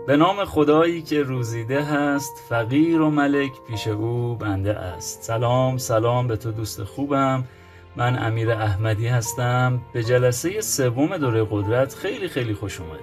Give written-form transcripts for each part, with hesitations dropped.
به نام خدایی که روزیده هست، فقیر و ملک پیش او بنده است. سلام به تو دوست خوبم. من امیر احمدی هستم. به جلسه سوم دوره قدرت خیلی خوش اومدی.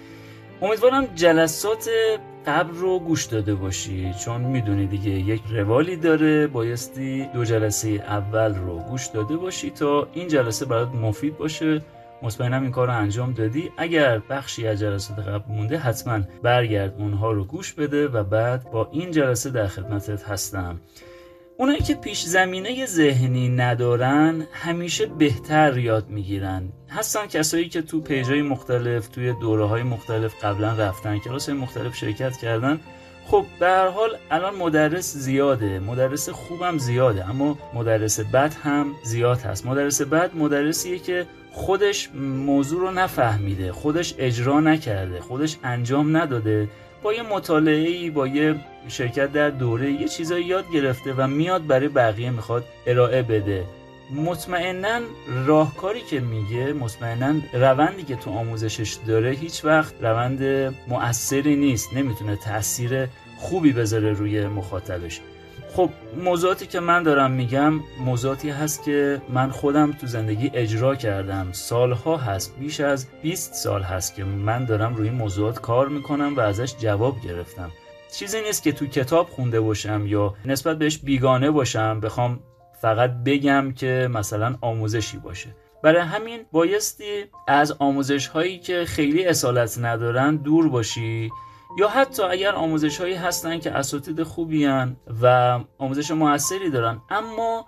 امیدوارم جلسات قبل رو گوش داده باشی، چون میدونی دیگه یک روالی داره، بایستی 2 جلسه اول رو گوش داده باشی تا این جلسه برات مفید باشه. مطمئنم این کار رو انجام دادی. اگر بخشی از جلسات قبل مونده حتما برگرد اونها رو گوش بده و بعد با این جلسه در خدمتت هستم. اونایی که پیش زمینه ذهنی ندارن همیشه بهتر یاد میگیرن. هستن کسایی که تو پیجای مختلف، توی دوره‌های مختلف قبلا رفتن، کلاس‌های مختلف شرکت کردن. خب به هر حال الان مدرس زیاده، مدرس خوبم زیاده، اما مدرس بد هم زیاد هست. مدرس بد مدرسیه که خودش موضوع رو نفهمیده، خودش اجرا نکرده، خودش انجام نداده، با یه مطالعه‌ای، با یه شرکت در دوره یه چیزایی یاد گرفته و میاد برای بقیه میخواد ارائه بده. مطمئناً راهکاری که میگه، مطمئناً روندی که تو آموزشش داره هیچ وقت روند مؤثری نیست، نمیتونه تأثیر خوبی بذاره روی مخاطبش. خب موضوعاتی که من دارم میگم موضوعاتی هست که من خودم تو زندگی اجرا کردم. سالها هست، بیش از 20 سال هست که من دارم روی موضوعات کار میکنم و ازش جواب گرفتم. چیزی نیست که تو کتاب خونده باشم یا نسبت بهش بیگانه باشم بخوام فقط بگم که مثلا آموزشی باشه. برای همین بایستی از آموزش هایی که خیلی اصالت ندارن دور باشی، یا حتی اگر آموزش هایی هستن که اساتید خوبی هن و آموزش موثری دارن اما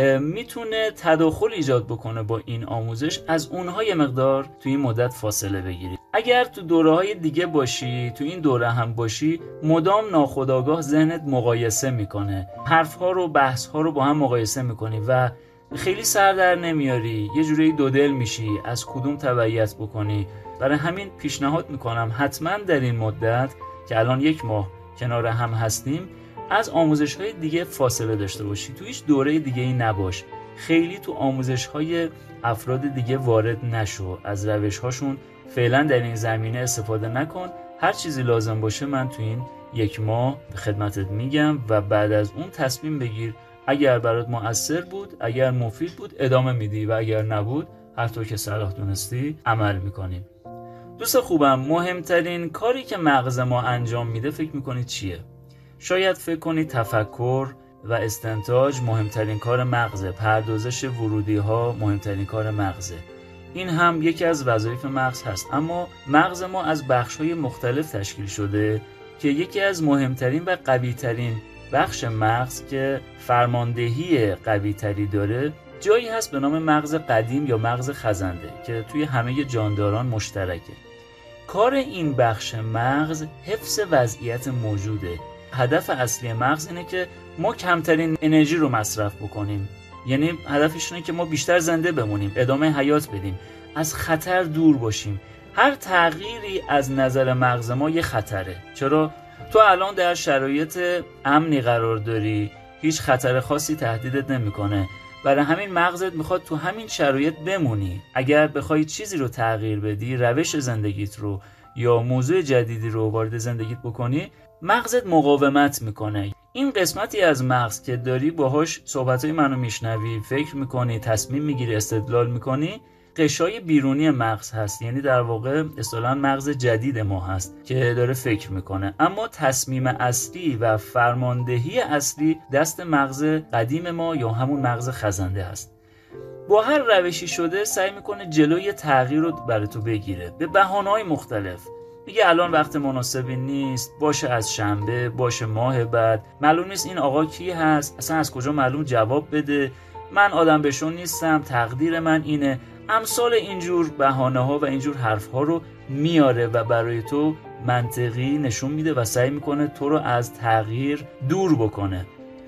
میتونه تداخل ایجاد بکنه با این آموزش، از اونها یه مقدار تو این مدت فاصله بگیری. اگر تو دوره های دیگه باشی، تو این دوره هم باشی، مدام ناخودآگاه ذهنت مقایسه میکنه، حرف ها رو، بحث ها رو با هم مقایسه میکنی و خیلی سر در نمیاری، یه جوری دودل میشی از کدوم تبعیت بکنی. برای همین پیشنهاد میکنم حتما در این مدت که الان 1 ماه کنار هم هستیم از آموزش های دیگه فاصله داشته باشی، تو هیچ دوره دیگه ای نباش، خیلی تو آموزش های افراد دیگه وارد نشو، از روش هاشون فعلا در این زمینه استفاده نکن. هر چیزی لازم باشه من تو این 1 ماه خدمتت میگم و بعد از اون تصمیم بگیر. اگر برات مؤثر بود، اگر مفید بود ادامه میدی و اگر نبود هر طور که صلاح دونستی عمل میکنی. دوست خوبم، مهمترین کاری که مغز ما انجام میده فکر میکنی چیه؟ شاید فکر کنی تفکر و استنتاج مهمترین کار مغزه، پردازش ورودی ها مهمترین کار مغزه. این هم یکی از وظایف مغز هست، اما مغز ما از بخش‌های مختلف تشکیل شده که یکی از مهمترین و قوی‌ترین بخش مغز که فرماندهی قوی‌تری داره جایی هست به نام مغز قدیم یا مغز خزنده که توی همه جانداران مشترکه. کار این بخش مغز حفظ وضعیت موجوده. هدف اصلی مغز اینه که ما کمترین انرژی رو مصرف بکنیم، یعنی هدفش اینه که ما بیشتر زنده بمونیم، ادامه حیات بدیم، از خطر دور باشیم. هر تغییری از نظر مغز ما یه خطره. چرا؟ تو الان در شرایط امنی قرار داری، هیچ خطر خاصی تهدیدت نمیکنه، برای همین مغزت میخواد تو همین شرایط بمونی. اگر بخوای چیزی رو تغییر بدی، روش زندگیت رو یا موضوع جدیدی رو وارد زندگیت بکنی، مغزت مقاومت میکنه. این قسمتی از مغز که داری باهاش صحبتای منو میشنوی، فکر میکنی، تصمیم میگیری، استدلال میکنی، قشای بیرونی مغز هست، یعنی در واقع اصطلاحاً مغز جدید ما هست که داره فکر میکنه. اما تصمیم اصلی و فرماندهی اصلی دست مغز قدیم ما یا همون مغز خزنده هست. با هر روشی شده سعی میکنه جلوی تغییر رو برای تو بگیره به بهانه‌های مختلف. میگه الان وقت مناسبی نیست، باشه از شنبه، باشه ماه بعد، معلوم نیست این آقا کی هست، اصلا از کجا معلوم جواب بده، من آدم بشون نیستم، تقدیر من اینه. امثال اینجور بهانه‌ها و اینجور حرف‌ها رو میاره و برای تو منطقی نشون میده و سعی میکنه تو رو از تغییر دور بکنه.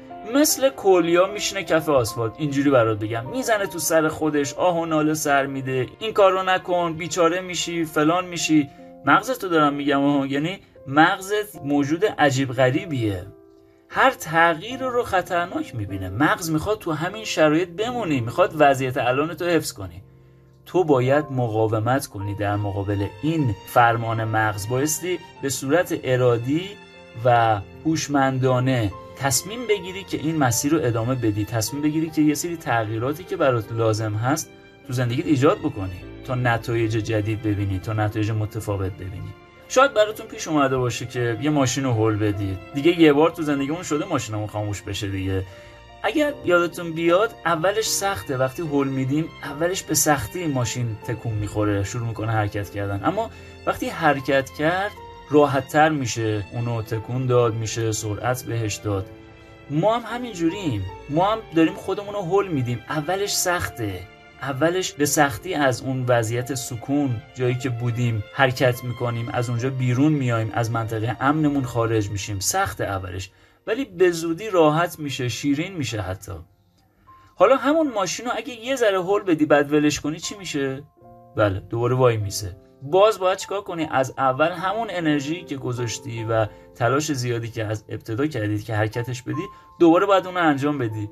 مثل کولیا میشینه کف آسفالت، اینجوری برات بگم، میزنه تو سر خودش، آه و ناله سر میده، این کار رو نکن، بیچاره میشی، فلان میشی. مغزت رو دارم میگم، یعنی مغزت موجود عجیب غریبیه، هر تغییر رو خطرناک میبینه. مغز میخواد تو همین شرایط بمونی، میخواد وضعیت الان تو حفظ کنی. تو باید مقاومت کنی در مقابل این فرمان مغز. بایستی به صورت ارادی و هوشمندانه تصمیم بگیری که این مسیر رو ادامه بدی، تصمیم بگیری که یه سری تغییراتی که برات لازم هست تو زندگیت ایجاد بکنی تا نتایج جدید ببینی، تا نتایج متفاوت ببینی. شاید براتون پیش اومده باشه که یه ماشین رو هول بدید. دیگه یه بار تو زندگیمون شده ماشینمون خاموش بشه دیگه. اگر یادتون بیاد اولش سخته، وقتی هول میدیم اولش به سختی ماشین تکون میخوره، شروع میکنه حرکت کردن، اما وقتی حرکت کرد راحت‌تر میشه، اونو تکون داد، میشه سرعت بهش داد. ما هم همینجوریم، ما هم داریم خودمون رو هول میدیم. اولش سخته، اولش به سختی از اون وضعیت سکون جایی که بودیم حرکت میکنیم، از اونجا بیرون میایم، از منطقه امنمون خارج میشیم. سخته اولش، ولی به زودی راحت میشه، شیرین میشه حتی. حالا همون ماشین رو اگه یه ذره هول بدی بعد ولش کنی چی میشه؟ بله دوباره وای میسه. باز باید چیکار کنی؟ از اول همون انرژی که گذاشتی و تلاش زیادی که از ابتدا کردید که حرکتش بدی دوباره باید اون رو انجام بدی.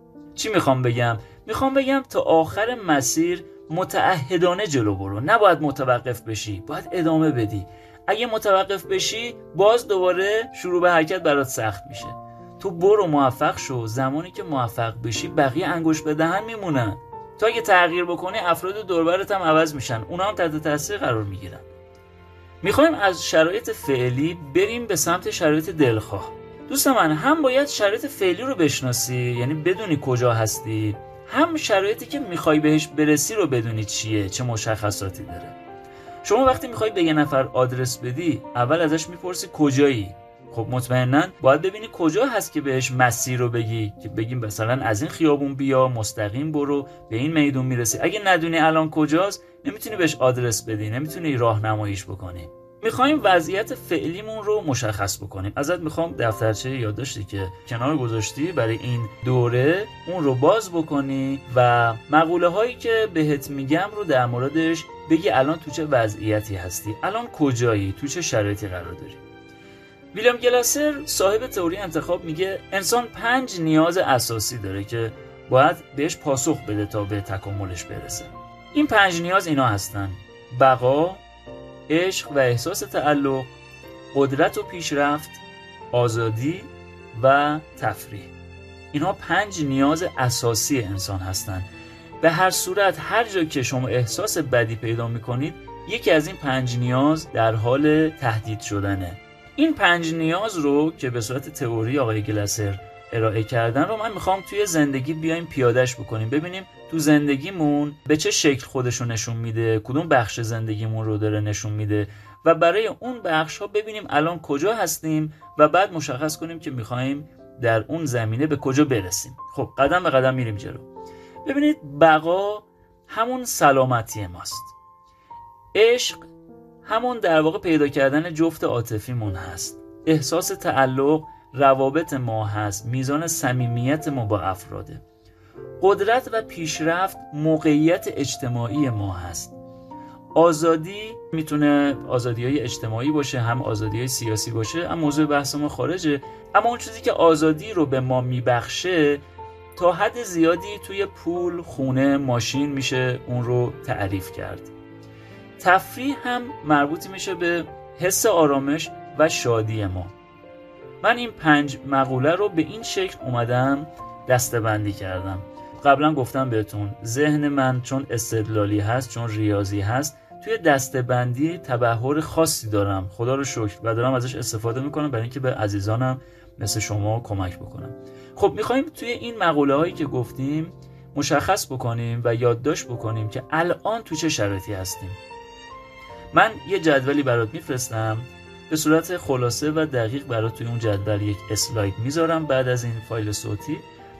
چی میخوام بگم؟ میخوام بگم تا آخر مسیر متعهدانه جلو برو، نباید متوقف بشی، باید ادامه بدی. اگه متوقف بشی باز دوباره شروع به حرکت برات سخت میشه. تو برو، موفق شو. زمانی که موفق بشی بقیه انگشت به دهن میمونن. تو اگه تغییر بکنی افراد دور و برت هم عوض میشن، اونا هم تحت تاثیر قرار میگیرن. میخوایم از شرایط فعلی بریم به سمت شرایط دلخواه. دوست من، هم باید شرایط فعلی رو بشناسی، یعنی بدونی کجا هستی، هم شرایطی که میخوای بهش برسی رو بدونی چیه، چه مشخصاتی داره. شما وقتی میخوای به یه نفر آدرس بدی اول ازش میپرسی کجایی. خب مطمئناً باید ببینی کجا هست که بهش مسیر رو بگی، که بگیم مثلا از این خیابون بیا، مستقیم برو، به این میدون میرسی. اگه ندونی الان کجاست نمیتونی بهش آدرس بدی، نمیتونی راهنماییش بکنی. میخوایم وضعیت فعلیمون رو مشخص بکنیم. ازت میخوام دفترچه یادداشتی که کنار گذاشتی برای این دوره اون رو باز بکنی و مقوله هایی که بهت میگم رو در موردش بگی الان تو چه وضعیتی هستی، الان کجایی، تو چه شرایطی قرار داری. ویلیام گلاسر صاحب تئوری انتخاب میگه انسان 5 نیاز اساسی داره که باید بهش پاسخ بده تا به تکاملش برسه. این 5 نیاز اینا هستن: بقا، عشق و احساس تعلق، قدرت و پیشرفت، آزادی و تفریح. اینها 5 نیاز اساسی انسان هستن. به هر صورت هر جا که شما احساس بدی پیدا میکنید یکی از این 5 نیاز در حال تهدید شدنه. این 5 نیاز رو که به صورت تئوری آقای گلاسر ارائه کردن رو من میخوام توی زندگی بیایم پیادهش بکنیم، ببینیم تو زندگیمون به چه شکل خودشو نشون میده، کدوم بخش زندگیمون رو داره نشون میده و برای اون بخش ها ببینیم الان کجا هستیم و بعد مشخص کنیم که میخوایم در اون زمینه به کجا برسیم. خب قدم به قدم میریم جلو. ببینید، بقا همون سلامتی ماست. عشق همون در واقع پیدا کردن جفت عاطفیمون هست. احساس تعلق روابط ما هست، میزان صمیمیت ما با افراده. قدرت و پیشرفت موقعیت اجتماعی ما هست. آزادی میتونه آزادی‌های اجتماعی باشه، هم آزادی‌های سیاسی باشه، هم موضوع بحث ما خارجه. اما اون چیزی که آزادی رو به ما میبخشه تا حد زیادی توی پول، خونه، ماشین میشه اون رو تعریف کرد. تفریح هم مربوط میشه به حس آرامش و شادی ما. من این 5 مقوله رو به این شکل اومدم دسته‌بندی کردم. قبلا گفتم بهتون ذهن من چون استدلالی هست، چون ریاضی هست، توی دسته‌بندی تبحر خاصی دارم، خدا رو شکر، و دارم ازش استفاده میکنم برای اینکه به عزیزانم مثل شما کمک بکنم. خب میخوایم توی این مقوله هایی که گفتیم مشخص بکنیم و یادداشت بکنیم که الان تو چه شرایطی هستیم. من یه جدولی برات میفرستم به صورت خلاصه و دقیق، برات توی اون جدول یک اسلاید میذارم بعد از این فایل صوتی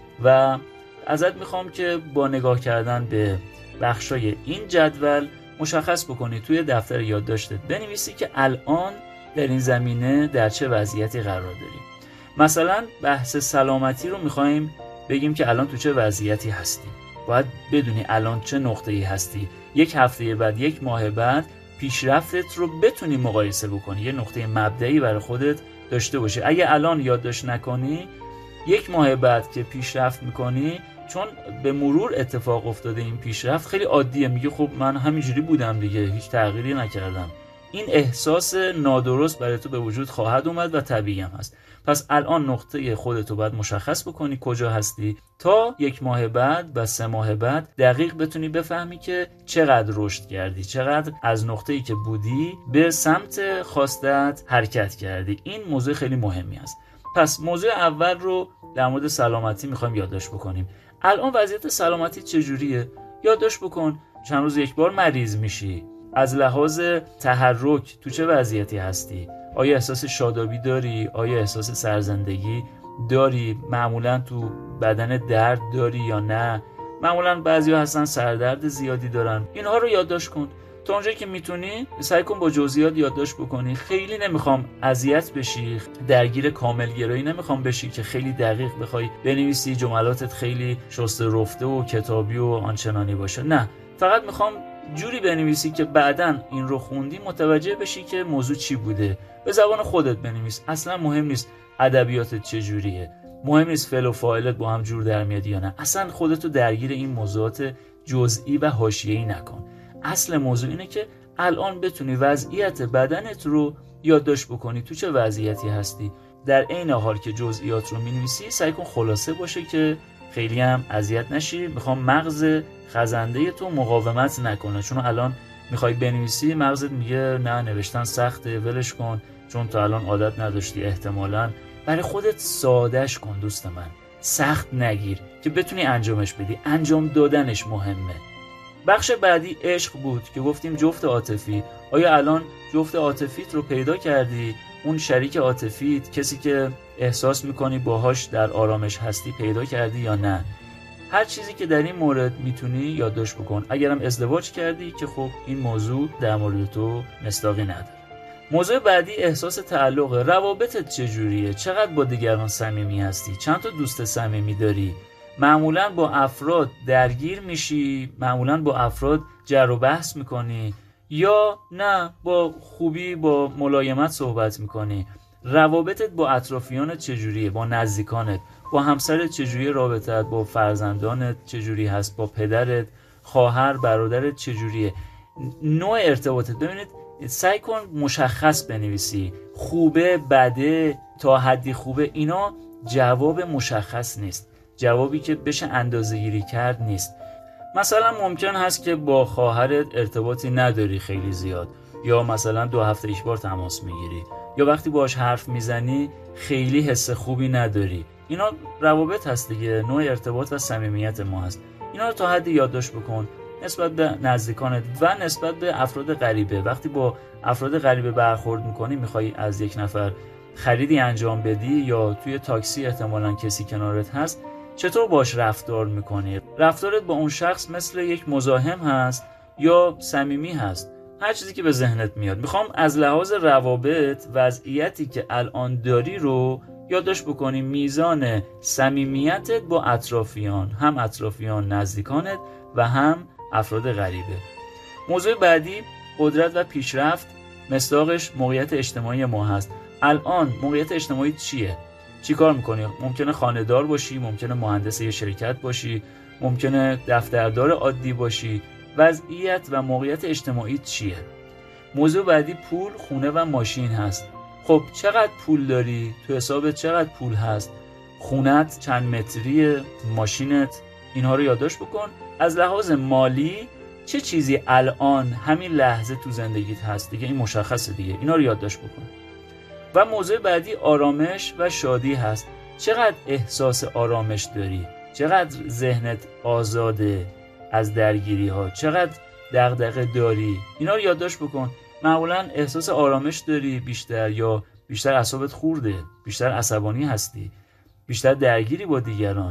و ازت میخوام که با نگاه کردن به بخشای این جدول مشخص بکنی توی دفتر یادداشتت بنویسی که الان در این زمینه در چه وضعیتی قرار داریم. مثلا بحث سلامتی رو میخوایم بگیم که الان تو چه وضعیتی هستیم. باید بدونی الان چه نقطه‌ای هستی. یک هفته بعد، یک ماه بعد پیشرفتت رو بتونی مقایسه بکنی، یه نقطه مبدئی برای خودت داشته باشی. اگه الان یادداشت نکنی، یک ماه بعد که پیشرفت میکنی چون به مرور اتفاق افتاده این پیشرفت خیلی عادیه، میگه خب من همینجوری بودم دیگه، هیچ تغییری نکردم. این احساس نادرست برای تو به وجود خواهد اومد و طبیعی هم هست. پس الان نقطه خودتو باید مشخص بکنی کجا هستی تا 1 ماه بعد و 3 ماه بعد دقیق بتونی بفهمی که چقدر رشد کردی، چقدر از نقطه‌ای که بودی به سمت خواستت حرکت کردی. این موضوع خیلی مهمی است. پس موضوع اول رو در مورد سلامتی میخوایم یادداشت بکنیم. الان وضعیت سلامتی چجوریه؟ یادداشت بکن. چند روز یک بار مریض میشی؟ از لحاظ تحرک تو چه وضعیتی هستی؟ آیا احساس شادابی داری؟ آیا احساس سرزندگی داری؟ معمولا تو بدن درد داری یا نه؟ معمولا بعضیا هستن سردرد زیادی دارن. اینها رو یادداشت کن. تا اونجایی که میتونی سعی کن با جزئیات یادداشت بکنی. خیلی نمیخوام اذیت بشی، درگیر کاملگرایی نمیخوام بشی که خیلی دقیق بخوای بنویسی، جملاتت خیلی شسته رفته و کتابی و آنچنانی باشه. نه، فقط میخوام جوری بنویسی که بعداً این رو خوندی متوجه بشی که موضوع چی بوده. به زبان خودت بنویس. اصلا مهم نیست ادبیاتت چجوریه، مهم نیست فعل و فاعلت با هم جور در میاد یا نه. اصلا خودتو درگیر این موضوعات جزئی و حاشیه‌ای نکن. اصل موضوع اینه که الان بتونی وضعیت بدنت رو یادداشت بکنی، تو چه وضعیتی هستی. در عین حال که جزئیات رو می‌نویسی سعی کن خلاصه باشه که خیلی هم اذیت نشی. میخوام مغز خزنده تو مقاومت نکنه، چون الان میخوای بنویسی مغزت میگه نه نوشتن سخته، ولش کن، چون تا الان عادت نداشتی احتمالاً. برای خودت سادهش کن دوست من، سخت نگیر که بتونی انجامش بدی. انجام دادنش مهمه. بخش بعدی عشق بود که گفتیم جفت عاطفی. آیا الان جفت عاطفیت رو پیدا کردی؟ اون شریک عاطفیت، کسی که احساس میکنی باهاش در آرامش هستی، پیدا کردی یا نه؟ هر چیزی که در این مورد میتونی یادداشت بکن. اگرم ازدواج کردی که خب این موضوع در مورد تو مصداقی نداره. موضوع بعدی احساس تعلق. روابطت چجوریه؟ چقدر با دیگران صمیمی هستی؟ چند تا دوست صمیمی داری؟ معمولا با افراد درگیر میشی؟ معمولا با افراد جر و بحث میکنی یا نه با خوبی با ملایمت صحبت میکنی؟ روابطت با اطرافیانت چجوریه؟ با نزدیکانت؟ با همسرت چجوری رابطت؟ با فرزندانت چجوری هست؟ با پدرت، خواهر، برادرت چجوریه؟ نوع ارتباطت. ببینید سعی کن مشخص بنویسی. خوبه، بده، تا حدی خوبه، اینا جواب مشخص نیست، جوابی که بشه اندازه‌گیری کرد نیست. مثلا ممکن هست که با خواهرت ارتباطی نداری خیلی زیاد، یا مثلا 2 هفته یک بار تماس میگیری، یا وقتی باهاش حرف میزنی خیلی حس خوبی نداری. اینا روابط هست دیگه، نوع ارتباط و صمیمیت ما هست. اینا رو تا حدی یادداشت بکن نسبت به نزدیکانت و نسبت به افراد غریبه. وقتی با افراد غریبه برخورد میکنی، میخوای از یک نفر خریدی انجام بدی یا توی تاکسی احتمالاً کسی کنارت هست، چطور باش رفتار میکنی؟ رفتارت با اون شخص مثل یک مزاحم هست یا صمیمی هست؟ هر چیزی که به ذهنت میاد. میخوام از لحاظ روابط وضعیتی که الان داری رو یادداشت بکنی. میزان صمیمیتت با اطرافیان، هم اطرافیان نزدیکانت و هم افراد غریبه. موضوع بعدی قدرت و پیشرفت. مصداقش موقعیت اجتماعی ما هست. الان موقعیت اجتماعی چیه؟ چی کار میکنی؟ ممکنه خانه‌دار باشی، ممکنه مهندس یه شرکت باشی، ممکنه دفتردار عادی باشی. وضعیت و موقعیت اجتماعی چیه؟ موضوع بعدی پول، خونه و ماشین هست. خب چقدر پول داری؟ تو حسابت چقدر پول هست؟ خونت چند متریه؟ ماشینت؟ اینها رو یادداشت بکن. از لحاظ مالی چه چیزی الان همین لحظه تو زندگیت هست؟ دیگه این مشخصه دیگه. اینا رو یادداشت بکن. و موضوع بعدی آرامش و شادی هست. چقدر احساس آرامش داری؟ چقدر ذهنت آزاده از درگیری ها؟ چقدر دغدغه داری؟ اینا رو یادداشت بکن. معمولا احساس آرامش داری بیشتر، یا بیشتر اعصابت خورده، بیشتر عصبانی هستی، بیشتر درگیری با دیگران؟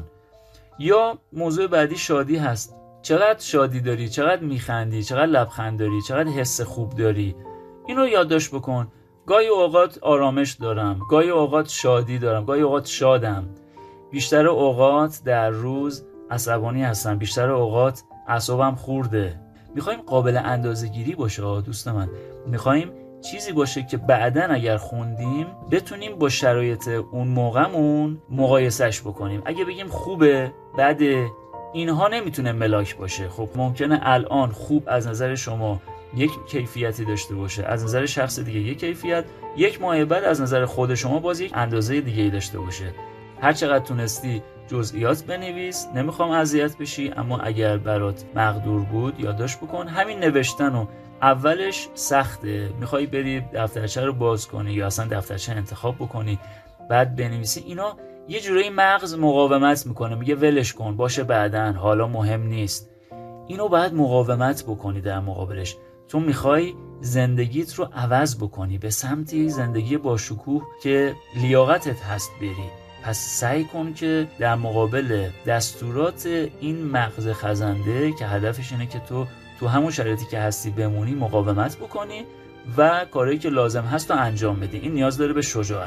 یا موضوع بعدی شادی هست. چقدر شادی داری؟ چقدر میخندی؟ چقدر لبخند داری؟ چقدر حس خوب داری؟ اینو یادداشت بکن. گاهی اوقات آرامش دارم، گاهی اوقات شادی دارم، گاهی اوقات شادم. بیشتر اوقات در روز عصبانی هستم، بیشتر اوقات اعصابم خورده. میخوایم قابل اندازه‌گیری باشه دوست من. میخوایم چیزی باشه که بعداً اگر خوندیم بتونیم با شرایط اون موقعمون مقایسهش بکنیم. اگه بگیم خوبه، بده، اینها نمیتونه ملاک باشه. خب ممکنه الان خوب از نظر شما یک کیفیتی داشته باشه، از نظر شخص دیگه یک کیفیت، یک ماه بعد از نظر خود شما باز یک اندازه دیگه داشته باشه. هر چقدر تونستی جزئیات بنویس، نمیخوام اذیت بشی، اما اگر برات مقدور بود یادداشت بکن. همین نوشتن رو اولش سخته، میخوای بری دفترچه رو باز کنی یا اصلا دفترچه انتخاب بکنی بعد بنویسی، اینا یه جورایی مغز مقاومت میکنه، میگه ولش کن، باشه بعدن، حالا مهم نیست. اینو باید مقاومت بکنی در مقابلش، چون میخوای زندگیت رو عوض بکنی به سمتی زندگی با شکوه که لیاقتت هست بری. پس سعی کن که در مقابل دستورات این مغز خزنده که هدفش اینه که تو همون شرایطی که هستی بمونی مقاومت بکنی و کاری که لازم هست رو انجام بدی. این نیاز داره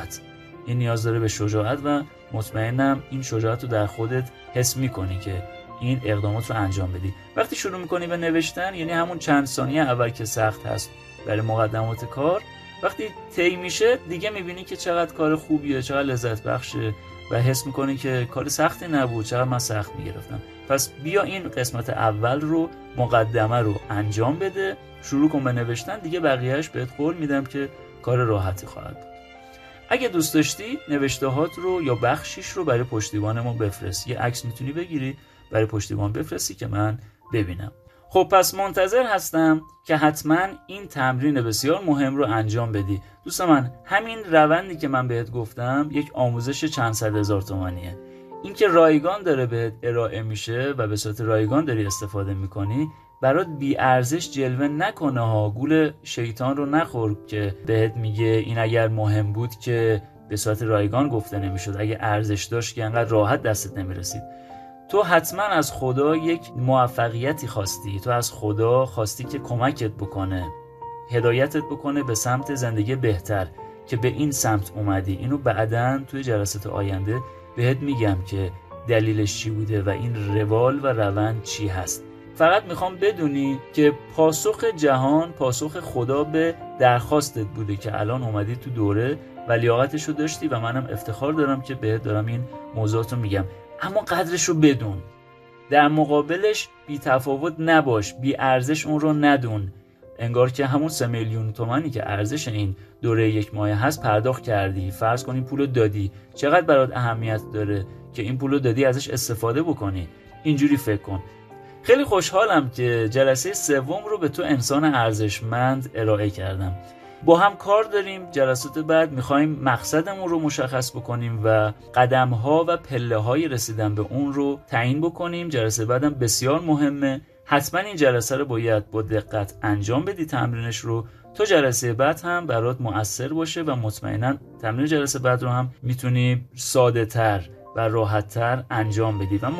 به شجاعت، و مطمئنم این شجاعت رو در خودت حس میکنی که این اقدامات رو انجام بدی. وقتی شروع میکنی به نوشتن، یعنی همون چند ثانیه اول که سخت هست برای مقدمات کار، وقتی طی میشه دیگه میبینی که چقدر کار خوبیه، چقدر لذت بخشه و حس میکنی که کار سختی نبود، چقدر من سخت میگرفتم. پس بیا این قسمت اول رو، مقدمه رو انجام بده، شروع کن به نوشتن، دیگه بقیهش بهت قول میدم که کار راحتی خواهد بود. اگه دوست داشتی نوشته‌هات رو یا بخشیش رو برای پشتیبان ما بفرست، یه عکس میتونی بگیری برای پشتیبان بفرستی که من ببینم. خب پس منتظر هستم که حتما این تمرین بسیار مهم رو انجام بدی. دوست من، همین روندی که من بهت گفتم یک آموزش چند صد هزار تومانیه. این که رایگان داره بهت ارائه میشه و به صورت رایگان داری استفاده میکنی، برات بی ارزش جلوه نکنه ها. گول شیطان رو نخور که بهت میگه این اگر مهم بود که به صورت رایگان گفته نمیشد، اگه ارزش داشت که انقدر راحت دستت نمیرسید. تو حتما از خدا یک موفقیتی خواستی، تو از خدا خواستی که کمکت بکنه، هدایتت بکنه به سمت زندگی بهتر که به این سمت اومدی. اینو بعداً توی جلسات آینده بهت میگم که دلیلش چی بوده و این روال و روند چی هست. فقط میخوام بدونی که پاسخ جهان، پاسخ خدا به درخواستت بوده که الان اومدی تو دوره و لیاقتشو داشتی و منم افتخار دارم که بهت دارم این موضوعاتو میگم. اما قدرشو بدون، در مقابلش بی تفاوت نباش، بی ارزش اون رو ندون. انگار که همون 3 میلیون تومانی که ارزش این دوره 1 ماه هست پرداخت کردی، فرض کن این پولو دادی، چقدر برات اهمیت داره که این پولو دادی ازش استفاده بکنی. اینجوری فکر کن. خیلی خوشحالم که جلسه 3 رو به تو انسان ارزشمند ارائه کردم. با هم کار داریم. جلسات بعد میخوایم مقصدمون رو مشخص بکنیم و قدم‌ها و پله‌های رسیدن به اون رو تعیین بکنیم. جلسه بعدم بسیار مهمه. حتما این جلسه رو باید با دقت انجام بدی، تمرینش رو، تا جلسه بعد هم برات مؤثر باشه و مطمئنا تمرین جلسه بعد رو هم میتونی ساده‌تر و راحت‌تر انجام بدی و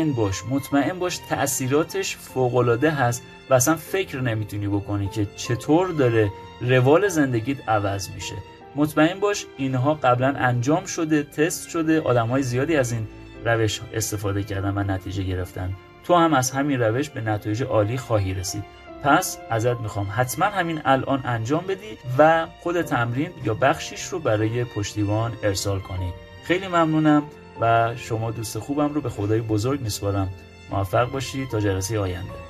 مطمئن باش تأثیراتش فوق‌العاده هست و اصلا فکر نمیتونی بکنی که چطور داره روال زندگیت عوض میشه. مطمئن باش اینها قبلا انجام شده، تست شده، آدم‌های زیادی از این روش استفاده کردن و نتیجه گرفتن. تو هم از همین روش به نتایج عالی خواهی رسید. پس ازت میخوام حتما همین الان انجام بدی و خود تمرین یا بخشیش رو برای پشتیبان ارسال کنی. خیلی ممنونم و شما دوست خوبم رو به خدای بزرگ میسپارم. موفق باشی تا جلسه آینده.